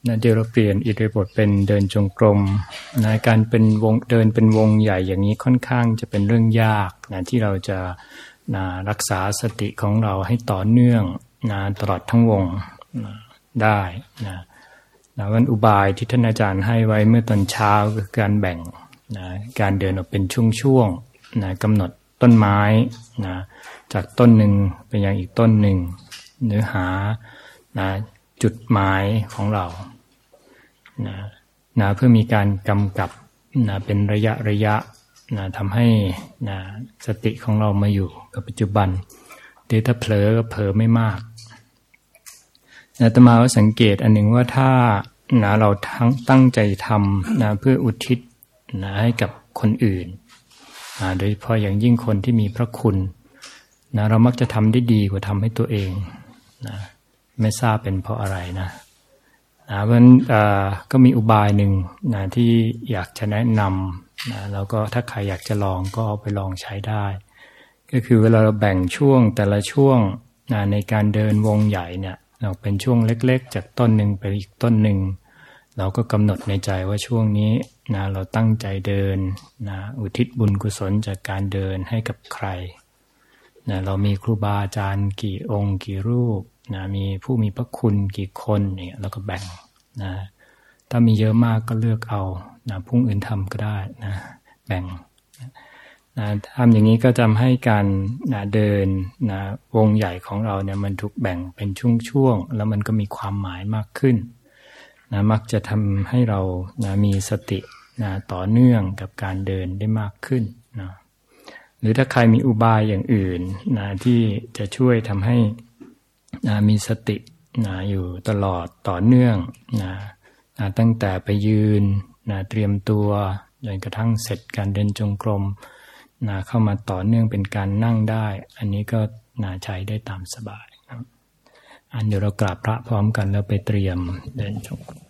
นะเดี๋ยวเราเปลี่ยนอิริยาบถเป็นเดินจงกรมนะการเป็นวงเดินเป็นวงใหญ่อย่างนี้ค่อนข้างจะเป็นเรื่องยากนะที่เราจะนะรักษาสติของเราให้ต่อเนื่องนะตลอดทั้งวงนะได้นะวันอุบายที่ท่านอาจารย์ให้ไว้เมื่อตอนเช้าคือการแบ่งนะการเดินออกเป็นช่วงๆนะกำหนดต้นไม้นะจากต้นหนึ่งไปยังอีกต้นหนึ่งเนื้อหานะจุดหมายของเรานะเพื่อมีการกำกับนะเป็นระยะนะทำให้นะสติของเรามาอยู่กับปัจจุบันเดี๋ยวถ้าเผลอก็เผลอไม่มากนะอาตมาก็สังเกตอันหนึ่งว่าถ้านะเราตั้งใจทำนะเพื่ออุทิศนะให้กับคนอื่นโดยเฉพาะอย่างยิ่งคนที่มีพระคุณนะเรามักจะทำได้ดีกว่าทำให้ตัวเองนะไม่ทราบเป็นเพราะอะไรนะเพราะฉะนั้นก็มีอุบายหนึ่งนะที่อยากจะแนะนำนะแล้วก็ถ้าใครอยากจะลองก็เอาไปลองใช้ได้ก็คือเวลาเราแบ่งช่วงแต่ละช่วงนะในการเดินวงใหญ่เนี่ยเราเป็นช่วงเล็กๆจากต้นหนึ่งไปอีกต้นหนึ่งเราก็กำหนดในใจว่าช่วงนี้นะเราตั้งใจเดินนะอุทิศบุญกุศลจากการเดินให้กับใครนะเรามีครูบาอาจารย์กี่องค์กี่รูปนะมีผู้มีพระคุณกี่คนเนี่ยเราก็แบ่งนะถ้ามีเยอะมากก็เลือกเอานะผู้อื่นทำก็ได้นะแบ่งนะทำอย่างนี้ก็จะทำให้การนะเดินนะวงใหญ่ของเราเนี่ยมันถูกแบ่งเป็นช่วงๆแล้วมันก็มีความหมายมากขึ้นนะมักจะทำให้เรานะมีสตินะต่อเนื่องกับการเดินได้มากขึ้นนะหรือถ้าใครมีอุบายอย่างอื่นนะที่จะช่วยทำให้นะมีสตินะอยู่ตลอดต่อเนื่องนะตั้งแต่ไปยืนนะเตรียมตัวจนกระทั่งเสร็จการเดินจงกรมนะเข้ามาต่อเนื่องเป็นการนั่งได้อันนี้ก็นะใช้ได้ตามสบายนะเดี๋ยวเรากราบพระพร้อมกันแล้วไปเตรียมเดินจงกรม